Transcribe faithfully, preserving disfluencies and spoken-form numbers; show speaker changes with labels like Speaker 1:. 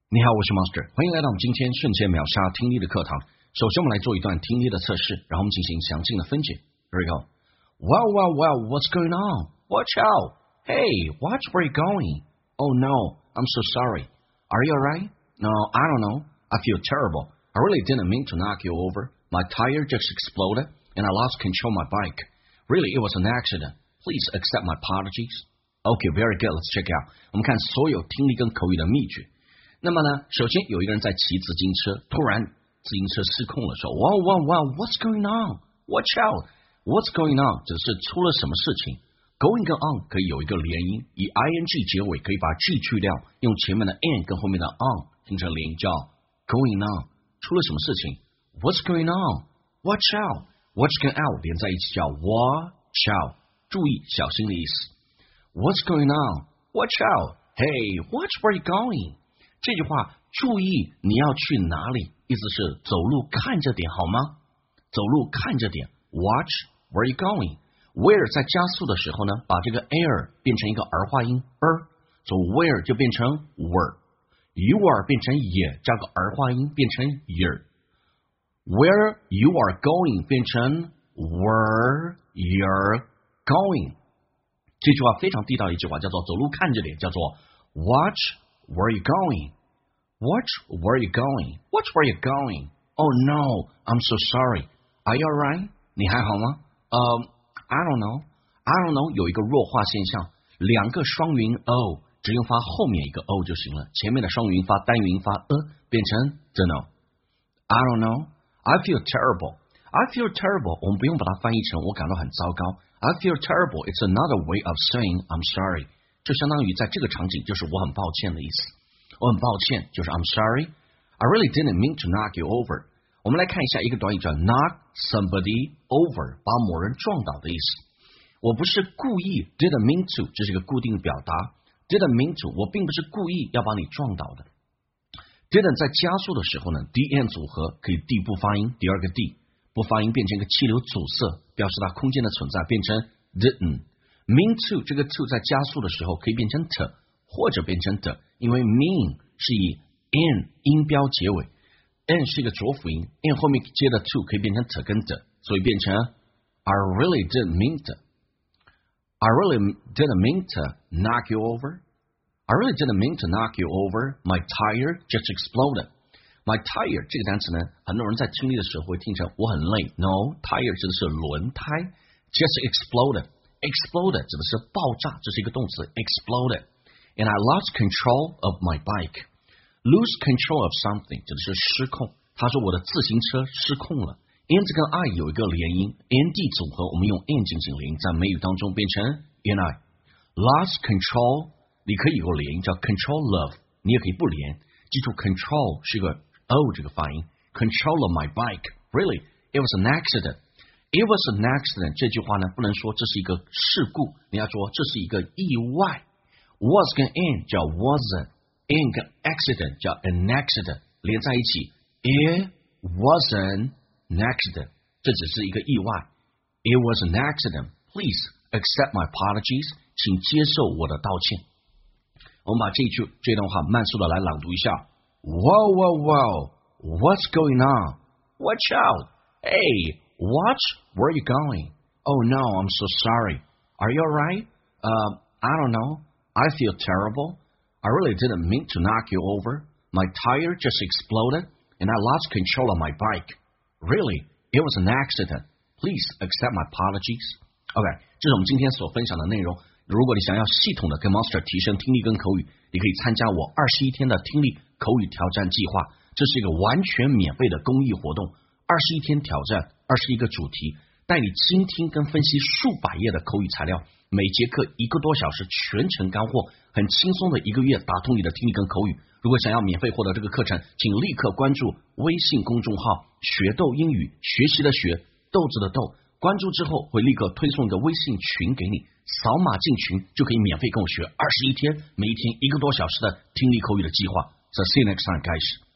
Speaker 1: 你好，我是 Monster， 欢迎来到我们今天瞬间秒杀听力的课堂。首先我们来做一段听力的测试，然后我们进行详尽的分解。Here we go. Wow, wow, wow, what's going on? Watch out. Hey, watch where you're going. Oh no, I'm so sorry. Are you alright? No, I don't know. I feel terrible. I really didn't mean to knock you over. My tire just exploded and I lost control of my bike. Really, it was an accident. Please accept my apologies. Okay, very good. Let's check out. 我们看所有听力跟口语的秘诀。那么呢，首先有一个人在骑自行车，突然自行车失控了，说 Wow, wow, wow, what's going on? Watch out. What's going on? 只是出了什么事情。Going 跟 on 可以有一个连音，以 ing 结尾可以把 g 去掉，用前面的 and 跟后面的 on 形成连音，叫 going on。出了什么事情 ？What's going on? Watch out. Watch 跟 out 连在一起叫 watch out， 注意小心的意思。What's going on? Watch out. Hey, watch where you're going. 这句话注意你要去哪里，意思是走路看着点好吗？走路看着点 Watch where you going. Where 在加速的时候呢，把这个 air 变成一个儿化音 er， 所以 where 就变成 were， you are 变成也，加个儿化音变成 year。 Where you are going 变成 where you're going。 这句话非常地道的一句话，叫做走路看着点，叫做 Watch Where are you going? Watch where are you going? Watch where you're going. Oh no, I'm so sorry. Are you alright? 你还好吗？呃、um, I don't know. I don't know 有一个弱化现象，两个双元 o 只用发后面一个 o 就行了，前面的双元发单元发 a 变成 don't know. I don't know. I feel terrible. I feel terrible. 我们不用把它翻译成我感到很糟糕。I feel terrible. It's another way of saying I'm sorry.就相当于在这个场景就是我很抱歉的意思，我很抱歉就是 I'm sorry. I really didn't mean to knock you over. 我们来看一下一个短语叫 knock somebody over， 把某人撞倒的意思。我不是故意 didn't mean to， 这是一个固定的表达 didn't mean to， 我并不是故意要把你撞倒的。didn't 在加速的时候呢 dn 组合可以 d 不发音，第二个 d 不发音变成一个气流阻塞，表示它空间的存在，变成 didn't。mean to 这个 to 在加速的时候可以变成 t 或者变成 的，因为 mean 是以 n 音标结尾 n 是一个浊辅音 n 后面接的 to 可以变成 t 跟的，所以变成 I really didn't mean to I really didn't mean to knock you over I really didn't mean to knock you over My tire just exploded My tire 这个单词呢，很多人在听力的时候会听成我很累 No, tire 指的是轮胎 just exploded Exploded 指的是爆炸，这是一个动词 exploded. And I lost control of my bike. Lose control of something 指的是失控。他说我的自行车失控了。and 跟 I 有一个连音 and 组合，我们用 and 进行连音，在美语当中变成 and I. Lost control 你可以有连音叫 control love， 你也可以不连。记住 control 是一个 o 这个发音 Control of my bike. Really, it was an accident.It was an accident 这句话呢，不能说这是一个事故，你要说这是一个意外。Was 跟 an 叫 wasn't， an 跟 accident 叫 an accident， 连在一起 It wasn't an accident， 这只是一个意外。It was an accident. Please accept my apologies. 请接受我的道歉。我们把这一句这段话慢速的来朗读一下。Whoa, whoa, whoa. What's going on? Watch out. Hey.Watch where you're going. Oh no, I'm so sorry. Are you alright? Uh, I don't know. I feel terrible. I really didn't mean to knock you over. My tire just exploded and I lost control of my bike. Really, it was an accident. Please accept my apologies. OK, 这是我们今天所分享的内容。如果你想要系统的跟 Monster 提升听力跟口语，你可以参加我二十一天的听力口语挑战计划。这是一个完全免费的公益活动。二十一天挑战，二十一个主题，带你倾听跟分析数百页的口语材料，每节课一个多小时，全程干货，很轻松的一个月打通你的听力跟口语。如果想要免费获得这个课程，请立刻关注微信公众号学豆英语，学习的学，豆子的豆，关注之后会立刻推送一个微信群给你，扫码进群就可以免费跟我学二十一天，每一天一个多小时的听力口语的计划。So see you next time, guys.